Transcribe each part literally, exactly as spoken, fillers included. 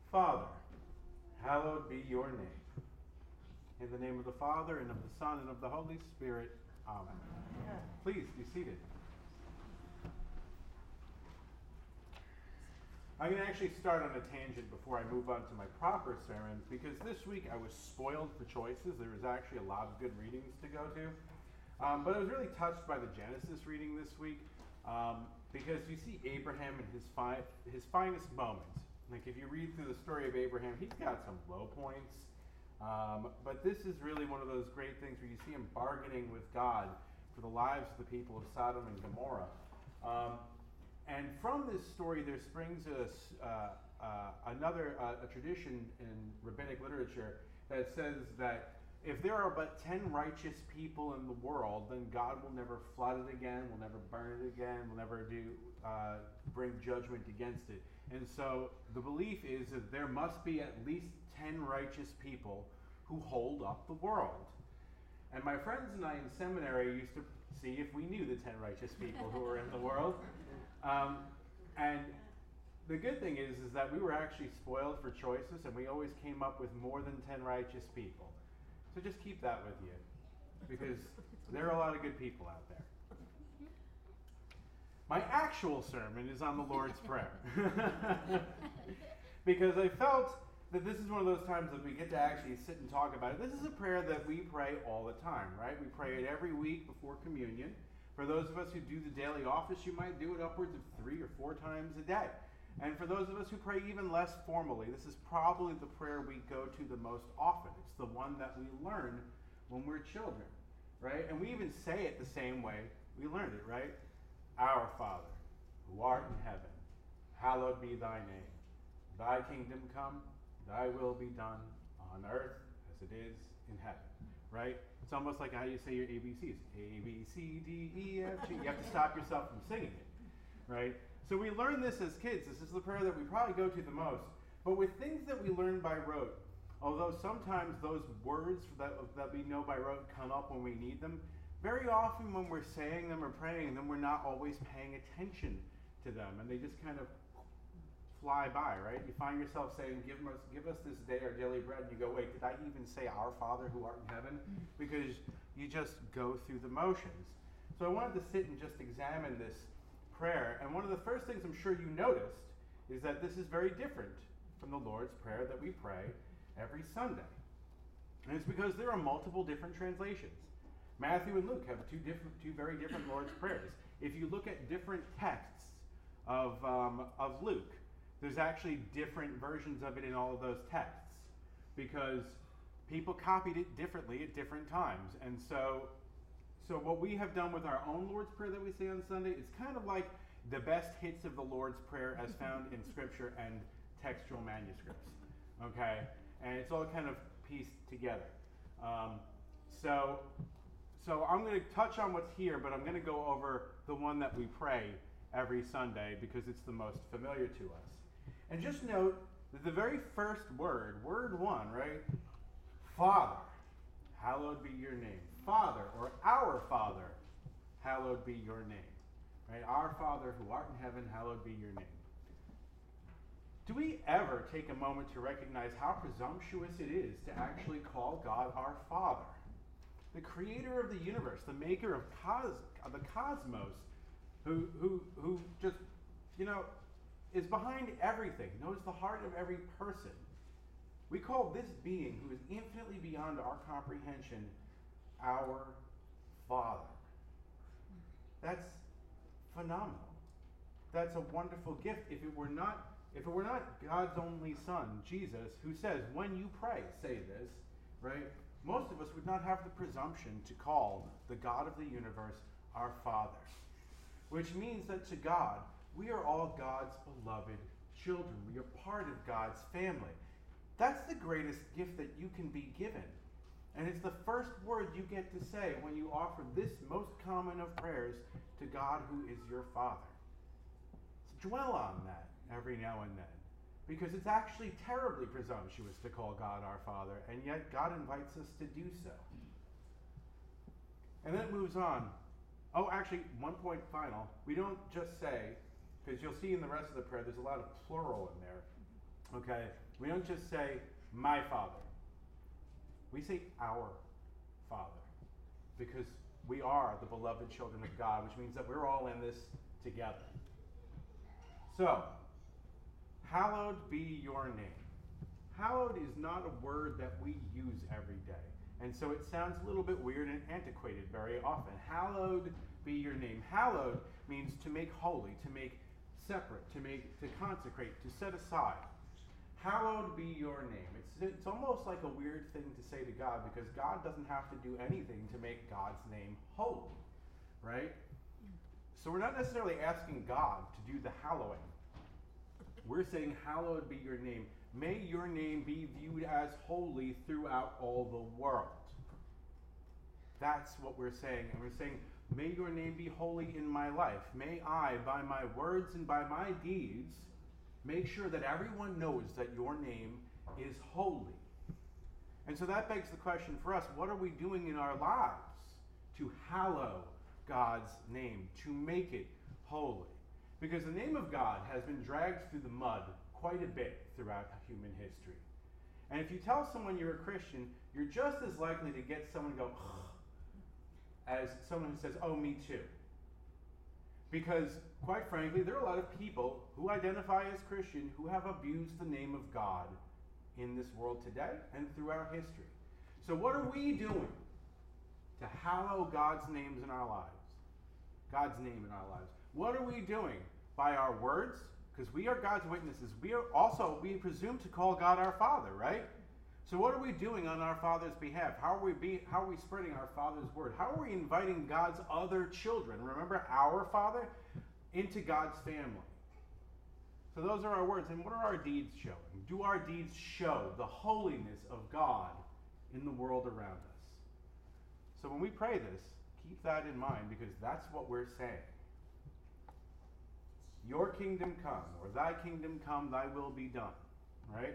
Father, hallowed be your name. In the name of the Father, and of the Son, and of the Holy Spirit. Amen. Please be seated. I'm going to actually start on a tangent before I move on to my proper sermon, because this week I was spoiled for choices. There was actually a lot of good readings to go to. Um, but I was really touched by the Genesis reading this week, um, because you see Abraham in his, fi- his finest moments. Like if you read through the story of Abraham, he's got some low points. Um, but this is really one of those great things where you see him bargaining with God for the lives of the people of Sodom and Gomorrah. Um, and from this story, there springs a, uh, uh, another uh, a tradition in rabbinic literature that says that if there are but ten righteous people in the world, then God will never flood it again, will never burn it again, will never do uh, bring judgment against it. And so the belief is that there must be at least ten righteous people who hold up the world. And my friends and I in seminary used to see if we knew the ten righteous people who were in the world. Um, and the good thing is, is that we were actually spoiled for choices, and we always came up with more than ten righteous people. So just keep that with you, because there are a lot of good people out there. My actual sermon is on the Lord's Prayer. Because I felt that this is one of those times that we get to actually sit and talk about it. This is a prayer that we pray all the time, right? We pray it every week before communion. For those of us who do the daily office, you might do it upwards of three or four times a day. And for those of us who pray even less formally, this is probably the prayer we go to the most often. It's the one that we learn when we're children, right? And we even say it the same way we learned it, right? Our Father, who art in heaven, hallowed be thy name. Thy kingdom come, thy will be done on earth as it is in heaven, right? It's almost like how you say your A B Cs. A, B, C, D, E, F, G. You have to stop yourself from singing it, right? So we learn this as kids. This is the prayer that we probably go to the most. But with things that we learn by rote, although sometimes those words that, that we know by rote come up when we need them, very often when we're saying them or praying them, we're not always paying attention to them. And they just kind of fly by, right? You find yourself saying, give us, give us this day our daily bread, and you go, wait, did I even say our Father who art in heaven? Because you just go through the motions. So I wanted to sit and just examine this prayer, and one of the first things I'm sure you noticed is that this is very different from the Lord's Prayer that we pray every Sunday. And it's because there are multiple different translations. Matthew and Luke have two different, two very different Lord's Prayers. If you look at different texts of, um, of Luke, there's actually different versions of it in all of those texts, because people copied it differently at different times. And so, so what we have done with our own Lord's Prayer that we say on Sunday is kind of like the best hits of the Lord's Prayer as found in Scripture and textual manuscripts. Okay? And it's all kind of pieced together. Um, so, so I'm going to touch on what's here, but I'm going to go over the one that we pray every Sunday because it's the most familiar to us. And just note that the very first word, word one, right? Father, hallowed be your name. Father, or our Father, hallowed be your name. Right? Our Father who art in heaven, hallowed be your name. Do we ever take a moment to recognize how presumptuous it is to actually call God our Father? The creator of the universe, the maker of, cos- of the cosmos, who, who, who just, you know, is behind everything, knows the heart of every person. We call this being, who is infinitely beyond our comprehension, our Father. That's phenomenal. That's a wonderful gift. If it were not, if it were not God's only Son, Jesus, who says, when you pray, say this, right? Most of us would not have the presumption to call the God of the universe our Father. Which means that to God, we are all God's beloved children. We are part of God's family. That's the greatest gift that you can be given. And it's the first word you get to say when you offer this most common of prayers to God who is your Father. So dwell on that every now and then, because it's actually terribly presumptuous to call God our Father, and yet God invites us to do so. And then it moves on. Oh, actually, one point final. We don't just say, because you'll see in the rest of the prayer, there's a lot of plural in there. Okay? We don't just say, my Father. We say, our Father. Because we are the beloved children of God, which means that we're all in this together. So, hallowed be your name. Hallowed is not a word that we use every day. And so it sounds a little bit weird and antiquated very often. Hallowed be your name. Hallowed means to make holy, to make separate, to make, to consecrate, to set aside. Hallowed be your name. It's, it's almost like a weird thing to say to God, because God doesn't have to do anything to make God's name holy, right? So we're not necessarily asking God to do the hallowing. We're saying, hallowed be your name. May your name be viewed as holy throughout all the world. That's what we're saying. And we're saying, may your name be holy in my life. May I, by my words and by my deeds, make sure that everyone knows that your name is holy. And so that begs the question for us, what are we doing in our lives to hallow God's name, to make it holy? Because the name of God has been dragged through the mud quite a bit throughout human history. And if you tell someone you're a Christian, you're just as likely to get someone to go, as someone who says, oh, me too. Because, quite frankly, there are a lot of people who identify as Christian who have abused the name of God in this world today and throughout history. So what are we doing to hallow God's names in our lives? God's name in our lives. What are we doing? By our words? Because we are God's witnesses. We are also, we presume to call God our Father, right? So what are we doing on our Father's behalf? How are we be, how are we spreading our Father's word? How are we inviting God's other children, remember our Father, into God's family? So those are our words. And what are our deeds showing? Do our deeds show the holiness of God in the world around us? So when we pray this, keep that in mind, because that's what we're saying. Your kingdom come, or thy kingdom come, thy will be done, right?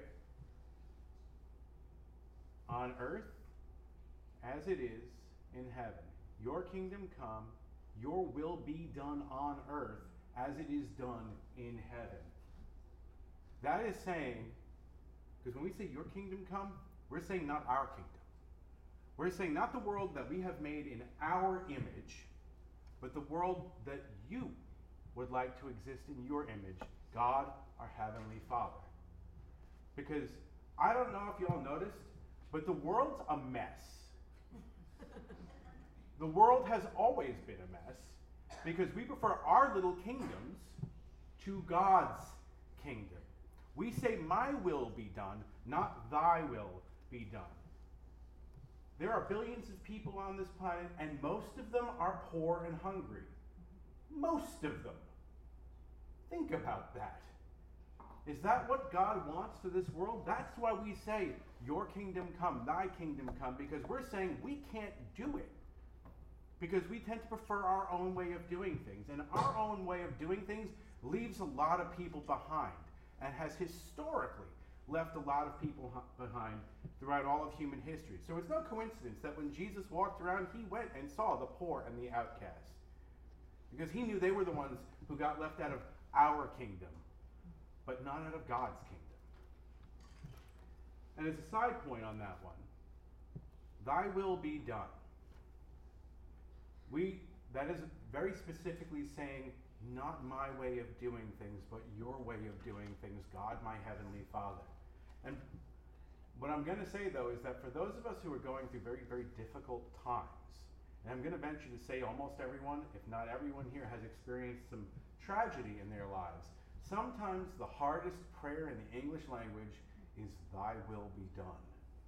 On earth as it is in heaven. Your kingdom come, your will be done on earth as it is done in heaven. That is saying, because when we say your kingdom come, we're saying not our kingdom. We're saying not the world that we have made in our image, but the world that you would like to exist in your image, God, our Heavenly Father. Because I don't know if y'all noticed, but the world's a mess. The world has always been a mess because we prefer our little kingdoms to God's kingdom. We say, my will be done, not thy will be done. There are billions of people on this planet, and most of them are poor and hungry. Most of them. Think about that. Is that what God wants for this world? That's why we say, your kingdom come, thy kingdom come, because we're saying we can't do it. Because we tend to prefer our own way of doing things. And our own way of doing things leaves a lot of people behind, and has historically left a lot of people behind throughout all of human history. So it's no coincidence that when Jesus walked around, he went and saw the poor and the outcast. Because he knew they were the ones who got left out of our kingdom, but not out of God's kingdom. And as a side point on that one, thy will be done. We, that is very specifically saying, not my way of doing things, but your way of doing things, God, my Heavenly Father. And what I'm going to say, though, is that for those of us who are going through very, very difficult times, and I'm going to venture to say almost everyone, if not everyone here, has experienced some tragedy in their lives. Sometimes the hardest prayer in the English language is, thy will be done.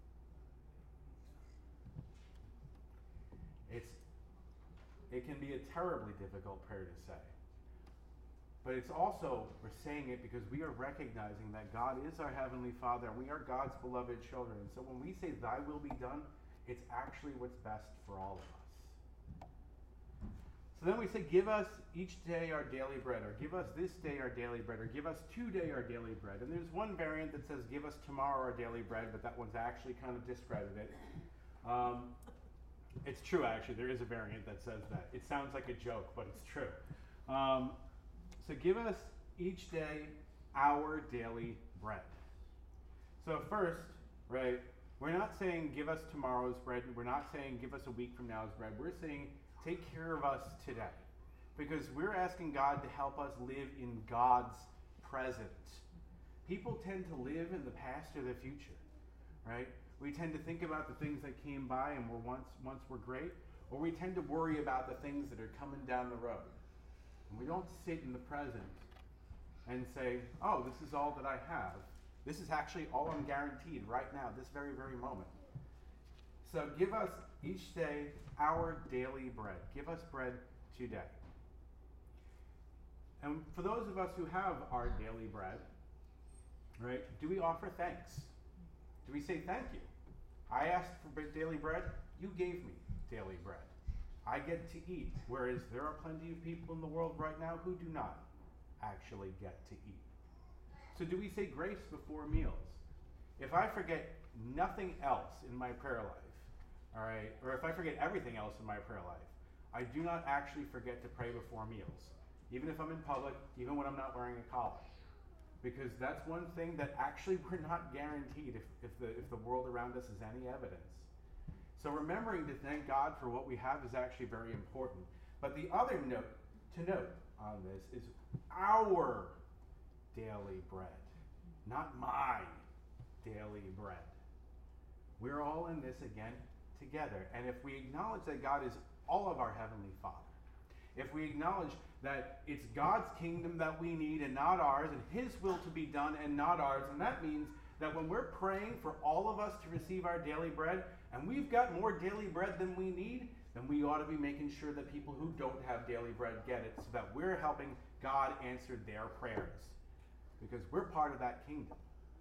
It's, it can be a terribly difficult prayer to say. But it's also, we're saying it because we are recognizing that God is our Heavenly Father and we are God's beloved children. And so when we say, thy will be done, it's actually what's best for all of us. So then we say, give us each day our daily bread, or give us this day our daily bread, or give us today our daily bread. And there's one variant that says, give us tomorrow our daily bread, but that one's actually kind of discredited. Um, it's true, actually. There is a variant that says that. It sounds like a joke, but it's true. Um, so give us each day our daily bread. So first, right, we're not saying give us tomorrow's bread. We're not saying give us a week from now's bread. We're saying take care of us today. Because we're asking God to help us live in God's present. People tend to live in the past or the future, right? We tend to think about the things that came by and were once once were great, or we tend to worry about the things that are coming down the road. And we don't sit in the present and say, oh, this is all that I have. This is actually all I'm guaranteed right now, this very, very moment. So give us each day our daily bread. Give us bread today. And for those of us who have our daily bread, right, do we offer thanks? Do we say thank you? I asked for daily bread, you gave me daily bread. I get to eat, whereas there are plenty of people in the world right now who do not actually get to eat. So do we say grace before meals? If I forget nothing else in my prayer life, all right, or if I forget everything else in my prayer life, I do not actually forget to pray before meals, even if I'm in public, even when I'm not wearing a collar. Because that's one thing that actually we're not guaranteed if, if, the, if the world around us is any evidence. So remembering to thank God for what we have is actually very important. But the other note to note on this is our daily bread, not my daily bread. We're all in this again together. And if we acknowledge that God is all of our Heavenly Father, if we acknowledge that it's God's kingdom that we need and not ours, and His will to be done and not ours, and that means that when we're praying for all of us to receive our daily bread, and we've got more daily bread than we need, then we ought to be making sure that people who don't have daily bread get it, so that we're helping God answer their prayers. Because we're part of that kingdom.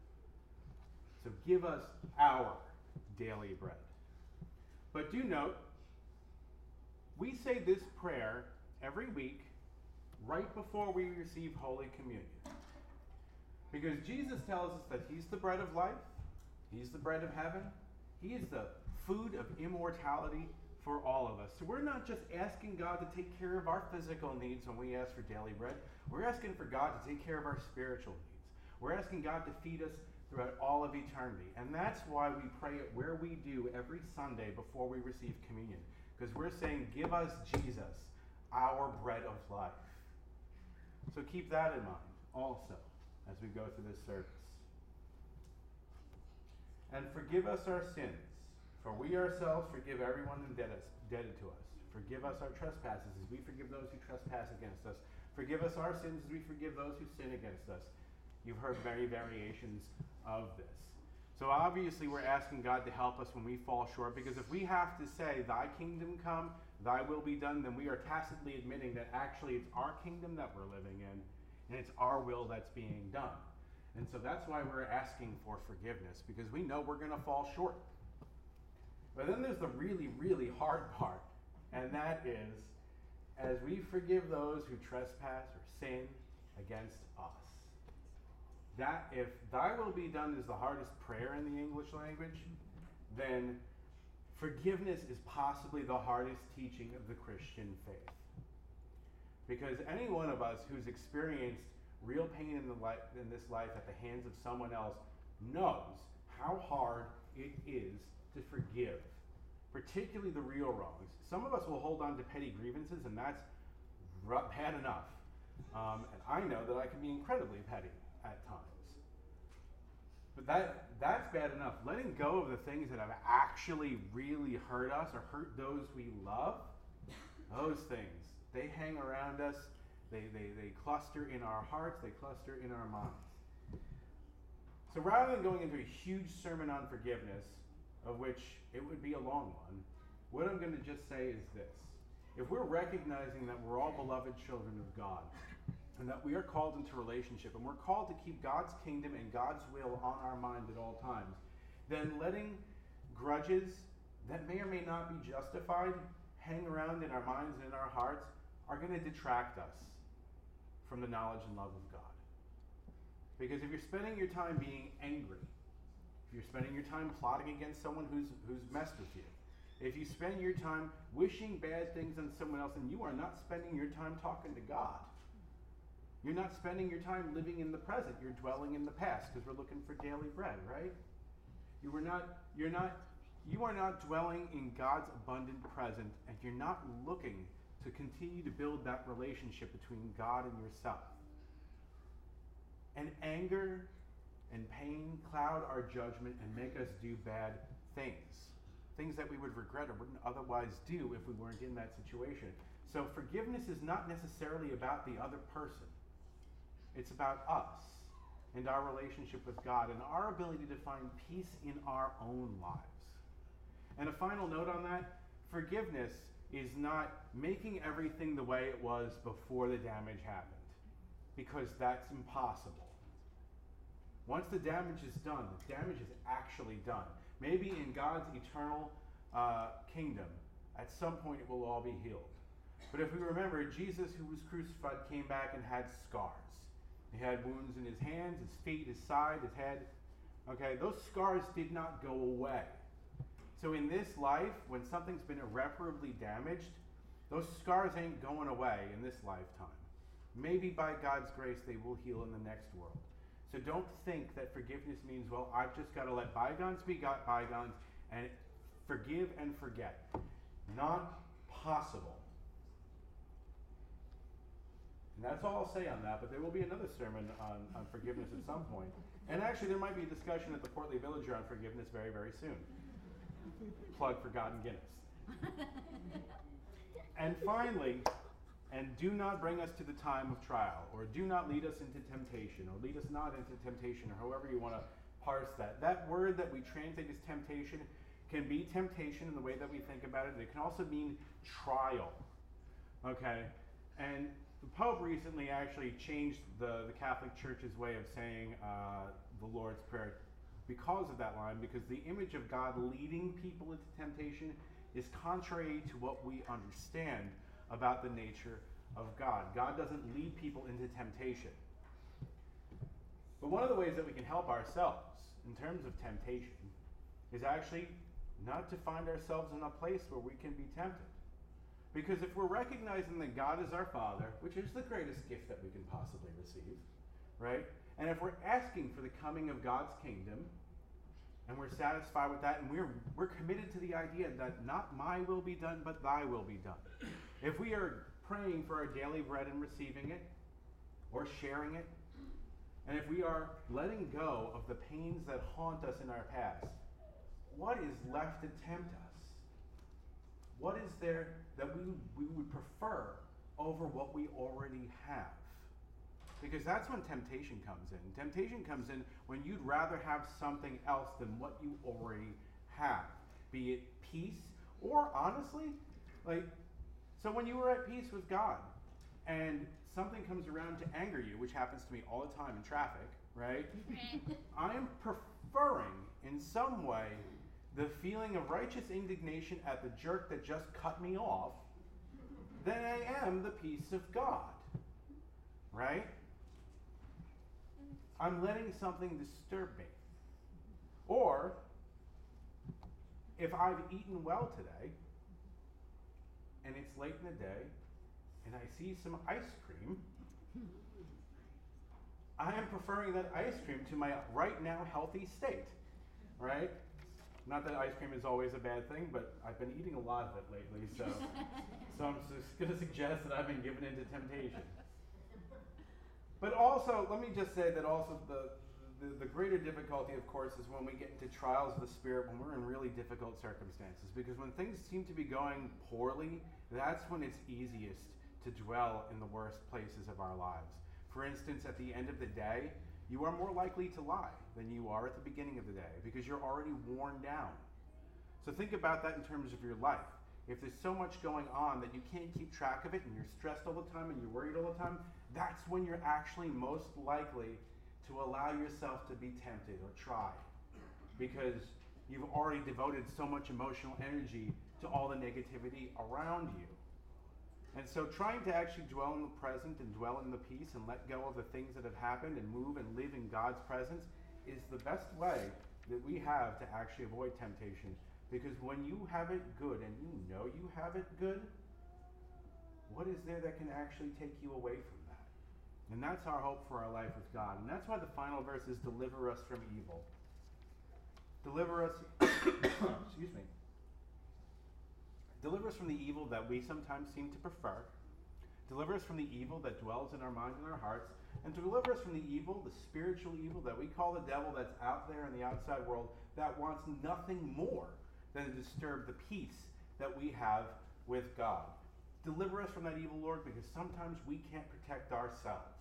So give us our daily bread. But do note, we say this prayer every week right before we receive Holy Communion. Because Jesus tells us that He's the bread of life, He's the bread of heaven, He is the food of immortality for all of us. So we're not just asking God to take care of our physical needs when we ask for daily bread. We're asking for God to take care of our spiritual needs. We're asking God to feed us throughout all of eternity. And that's why we pray it where we do every Sunday before we receive communion. Because we're saying, give us Jesus, our bread of life. So keep that in mind also as we go through this service. And forgive us our sins, for we ourselves forgive everyone indebted to us. Forgive us our trespasses as we forgive those who trespass against us. Forgive us our sins as we forgive those who sin against us. You've heard many variations of this. So obviously we're asking God to help us when we fall short, because if we have to say, thy kingdom come, thy will be done, then we are tacitly admitting that actually it's our kingdom that we're living in, and it's our will that's being done. And so that's why we're asking for forgiveness, because we know we're going to fall short. But then there's the really, really hard part, and that is, as we forgive those who trespass or sin against us. That if thy will be done is the hardest prayer in the English language, then forgiveness is possibly the hardest teaching of the Christian faith. Because any one of us who's experienced real pain in, the life, in this life at the hands of someone else knows how hard it is to forgive, particularly the real wrongs. Some of us will hold on to petty grievances, and that's bad enough. Um, and I know that I can be incredibly petty at times. But that that's bad enough. Letting go of the things that have actually really hurt us or hurt those we love, those things, they hang around us, they, they, they cluster in our hearts, they cluster in our minds. So rather than going into a huge sermon on forgiveness, of which it would be a long one, what I'm going to just say is this. If we're recognizing that we're all beloved children of God, and that we are called into relationship, and we're called to keep God's kingdom and God's will on our mind at all times, then letting grudges that may or may not be justified hang around in our minds and in our hearts are going to detract us from the knowledge and love of God. Because if you're spending your time being angry, if you're spending your time plotting against someone who's who's messed with you, if you spend your time wishing bad things on someone else, and you are not spending your time talking to God, You're not spending your time living in the present. You're dwelling in the past because we're looking for daily bread, right? You are not, you're not, you are not dwelling in God's abundant present, and you're not looking to continue to build that relationship between God and yourself. And anger and pain cloud our judgment and make us do bad things. Things that we would regret or wouldn't otherwise do if we weren't in that situation. So forgiveness is not necessarily about the other person. It's about us and our relationship with God and our ability to find peace in our own lives. And a final note on that, forgiveness is not making everything the way it was before the damage happened, because that's impossible. Once the damage is done, the damage is actually done. Maybe in God's eternal uh, kingdom, at some point it will all be healed. But if we remember, Jesus, who was crucified, came back and had scars. He had wounds in his hands, his feet, his side, his head. Okay, those scars did not go away. So in this life, when something's been irreparably damaged, those scars ain't going away in this lifetime. Maybe by God's grace they will heal in the next world. So don't think that forgiveness means, well, I've just got to let bygones be bygones and forgive and forget. Not possible. And that's all I'll say on that, but there will be another sermon on, on forgiveness at some point. And actually, there might be a discussion at the Portly Villager on forgiveness very, very soon. Plug for God and Guinness. And finally, and do not bring us to the time of trial, or do not lead us into temptation, or lead us not into temptation, or however you want to parse that. That word that we translate as temptation can be temptation in the way that we think about it. It can also mean trial. Okay? And the Pope recently actually changed the, the Catholic Church's way of saying uh, the Lord's Prayer because of that line, because the image of God leading people into temptation is contrary to what we understand about the nature of God. God doesn't lead people into temptation. But one of the ways that we can help ourselves in terms of temptation is actually not to find ourselves in a place where we can be tempted. Because if we're recognizing that God is our Father, which is the greatest gift that we can possibly receive, right? And if we're asking for the coming of God's kingdom, and we're satisfied with that, and we're we're committed to the idea that not my will be done, but thy will be done. If we are praying for our daily bread and receiving it, or sharing it, and if we are letting go of the pains that haunt us in our past, what is left to tempt us? What is there that we, we would prefer over what we already have? Because that's when temptation comes in. Temptation comes in when you'd rather have something else than what you already have. Be it peace, or honestly, like, so when you were at peace with God, and something comes around to anger you, which happens to me all the time in traffic, right? I am preferring, in some way, the feeling of righteous indignation at the jerk that just cut me off than I am the peace of God, right? I'm letting something disturb me. Or, if I've eaten well today, and it's late in the day, and I see some ice cream, I am preferring that ice cream to my right now healthy state, right? Not that ice cream is always a bad thing, but I've been eating a lot of it lately, so, so I'm just going to suggest that I've been given into temptation. But also, let me just say that also the, the, the greater difficulty, of course, is when we get into trials of the Spirit, when we're in really difficult circumstances. Because when things seem to be going poorly, that's when it's easiest to dwell in the worst places of our lives. For instance, at the end of the day, you are more likely to lie than you are at the beginning of the day because you're already worn down. So think about that in terms of your life. If there's so much going on that you can't keep track of it and you're stressed all the time and you're worried all the time, that's when you're actually most likely to allow yourself to be tempted or tried, because you've already devoted so much emotional energy to all the negativity around you. And so trying to actually dwell in the present and dwell in the peace and let go of the things that have happened and move and live in God's presence is the best way that we have to actually avoid temptation. Because when you have it good and you know you have it good, what is there that can actually take you away from that? And that's our hope for our life with God. And that's why the final verse is deliver us from evil. Deliver us, excuse me. Deliver us from the evil that we sometimes seem to prefer. Deliver us from the evil that dwells in our minds and our hearts. And to deliver us from the evil, the spiritual evil that we call the devil, that's out there in the outside world, that wants nothing more than to disturb the peace that we have with God. Deliver us from that evil, Lord, because sometimes we can't protect ourselves.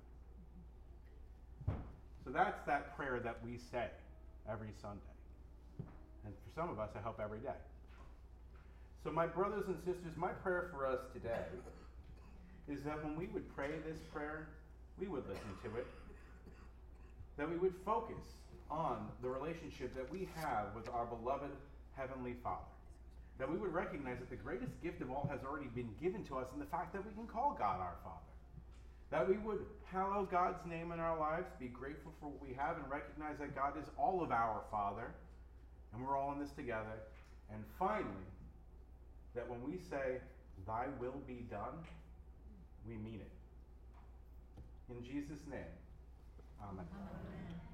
So that's that prayer that we say every Sunday. And for some of us, I hope every day. So my brothers and sisters, my prayer for us today is that when we would pray this prayer, we would listen to it. That we would focus on the relationship that we have with our beloved Heavenly Father. That we would recognize that the greatest gift of all has already been given to us in the fact that we can call God our Father. That we would hallow God's name in our lives, be grateful for what we have, and recognize that God is all of our Father, and we're all in this together. And finally, that when we say, thy will be done, we mean it. In Jesus' name, amen. Amen.